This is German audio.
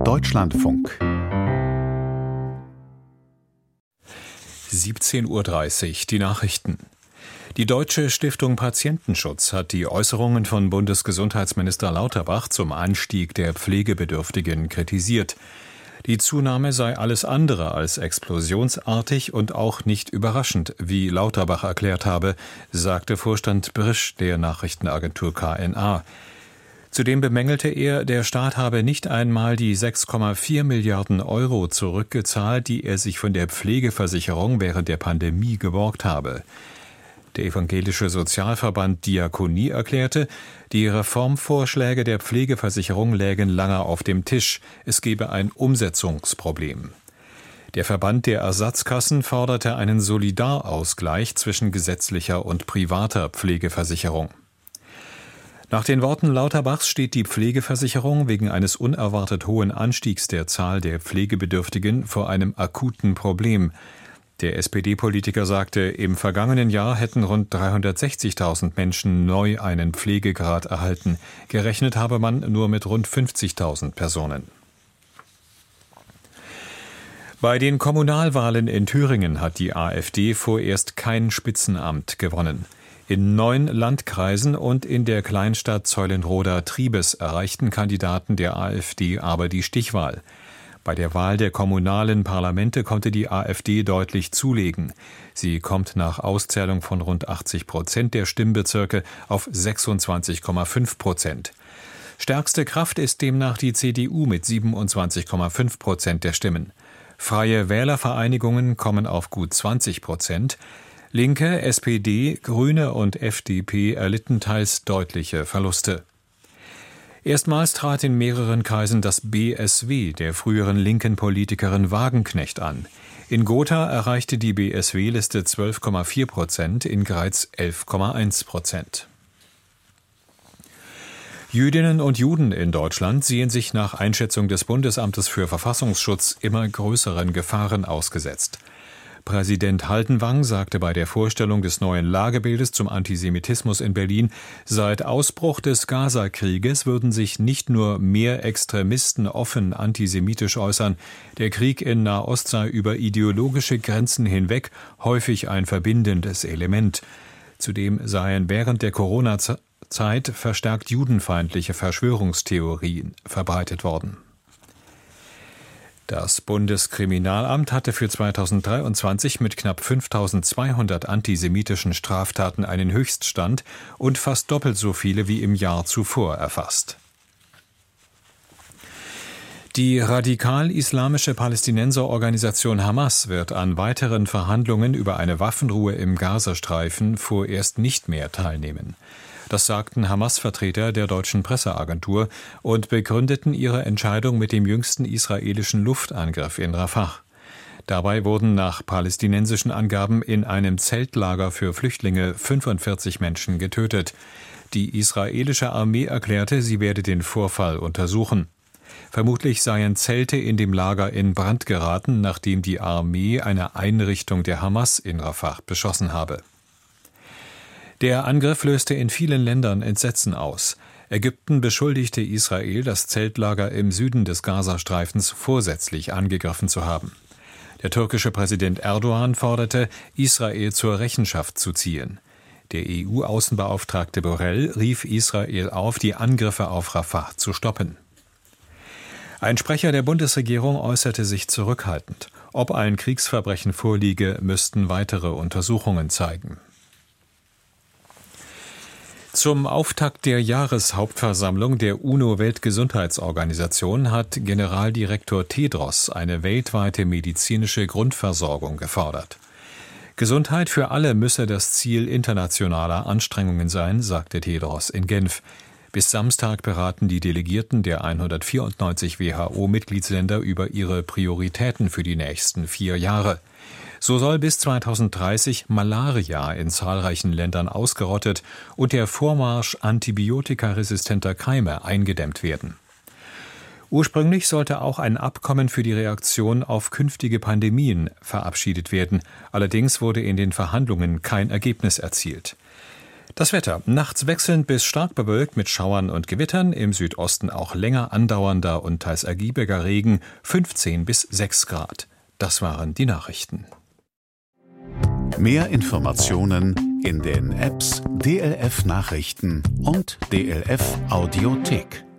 Deutschlandfunk 17:30 Uhr, die Nachrichten. Die Deutsche Stiftung Patientenschutz hat die Äußerungen von Bundesgesundheitsminister Lauterbach zum Anstieg der Pflegebedürftigen kritisiert. Die Zunahme sei alles andere als explosionsartig und auch nicht überraschend, wie Lauterbach erklärt habe, sagte Vorstand Brisch der Nachrichtenagentur KNA. Zudem bemängelte er, der Staat habe nicht einmal die 6,4 Milliarden Euro zurückgezahlt, die er sich von der Pflegeversicherung während der Pandemie geborgt habe. Der evangelische Sozialverband Diakonie erklärte, die Reformvorschläge der Pflegeversicherung lägen lange auf dem Tisch. Es gebe ein Umsetzungsproblem. Der Verband der Ersatzkassen forderte einen Solidarausgleich zwischen gesetzlicher und privater Pflegeversicherung. Nach den Worten Lauterbachs steht die Pflegeversicherung wegen eines unerwartet hohen Anstiegs der Zahl der Pflegebedürftigen vor einem akuten Problem. Der SPD-Politiker sagte, im vergangenen Jahr hätten rund 360.000 Menschen neu einen Pflegegrad erhalten. Gerechnet habe man nur mit rund 50.000 Personen. Bei den Kommunalwahlen in Thüringen hat die AfD vorerst kein Spitzenamt gewonnen. In 9 Landkreisen und in der Kleinstadt Zeulenroda-Triebes erreichten Kandidaten der AfD aber die Stichwahl. Bei der Wahl der kommunalen Parlamente konnte die AfD deutlich zulegen. Sie kommt nach Auszählung von rund 80% der Stimmbezirke auf 26,5%. Stärkste Kraft ist demnach die CDU mit 27,5% der Stimmen. Freie Wählervereinigungen kommen auf gut 20%. Linke, SPD, Grüne und FDP erlitten teils deutliche Verluste. Erstmals trat in mehreren Kreisen das BSW der früheren linken Politikerin Wagenknecht an. In Gotha erreichte die BSW-Liste 12,4%, in Greiz 11,1%. Jüdinnen und Juden in Deutschland sehen sich nach Einschätzung des Bundesamtes für Verfassungsschutz immer größeren Gefahren ausgesetzt. Präsident Haldenwang sagte bei der Vorstellung des neuen Lagebildes zum Antisemitismus in Berlin, seit Ausbruch des Gaza-Krieges würden sich nicht nur mehr Extremisten offen antisemitisch äußern, der Krieg in Nahost sei über ideologische Grenzen hinweg häufig ein verbindendes Element. Zudem seien während der Corona-Zeit verstärkt judenfeindliche Verschwörungstheorien verbreitet worden. Das Bundeskriminalamt hatte für 2023 mit knapp 5.200 antisemitischen Straftaten einen Höchststand und fast doppelt so viele wie im Jahr zuvor erfasst. Die radikal-islamische Palästinenserorganisation Hamas wird an weiteren Verhandlungen über eine Waffenruhe im Gazastreifen vorerst nicht mehr teilnehmen. Das sagten Hamas-Vertreter der deutschen Presseagentur und begründeten ihre Entscheidung mit dem jüngsten israelischen Luftangriff in Rafah. Dabei wurden nach palästinensischen Angaben in einem Zeltlager für Flüchtlinge 45 Menschen getötet. Die israelische Armee erklärte, sie werde den Vorfall untersuchen. Vermutlich seien Zelte in dem Lager in Brand geraten, nachdem die Armee eine Einrichtung der Hamas in Rafah beschossen habe. Der Angriff löste in vielen Ländern Entsetzen aus. Ägypten beschuldigte Israel, das Zeltlager im Süden des Gazastreifens vorsätzlich angegriffen zu haben. Der türkische Präsident Erdogan forderte, Israel zur Rechenschaft zu ziehen. Der EU-Außenbeauftragte Borrell rief Israel auf, die Angriffe auf Rafah zu stoppen. Ein Sprecher der Bundesregierung äußerte sich zurückhaltend. Ob ein Kriegsverbrechen vorliege, müssten weitere Untersuchungen zeigen. Zum Auftakt der Jahreshauptversammlung der UNO-Weltgesundheitsorganisation hat Generaldirektor Tedros eine weltweite medizinische Grundversorgung gefordert. Gesundheit für alle müsse das Ziel internationaler Anstrengungen sein, sagte Tedros in Genf. Bis Samstag beraten die Delegierten der 194 WHO-Mitgliedsländer über ihre Prioritäten für die nächsten 4 Jahre. So soll bis 2030 Malaria in zahlreichen Ländern ausgerottet und der Vormarsch antibiotikaresistenter Keime eingedämmt werden. Ursprünglich sollte auch ein Abkommen für die Reaktion auf künftige Pandemien verabschiedet werden. Allerdings wurde in den Verhandlungen kein Ergebnis erzielt. Das Wetter. Nachts wechselnd bis stark bewölkt mit Schauern und Gewittern. Im Südosten auch länger andauernder und teils ergiebiger Regen. 15 bis 6 Grad. Das waren die Nachrichten. Mehr Informationen in den Apps DLF Nachrichten und DLF Audiothek.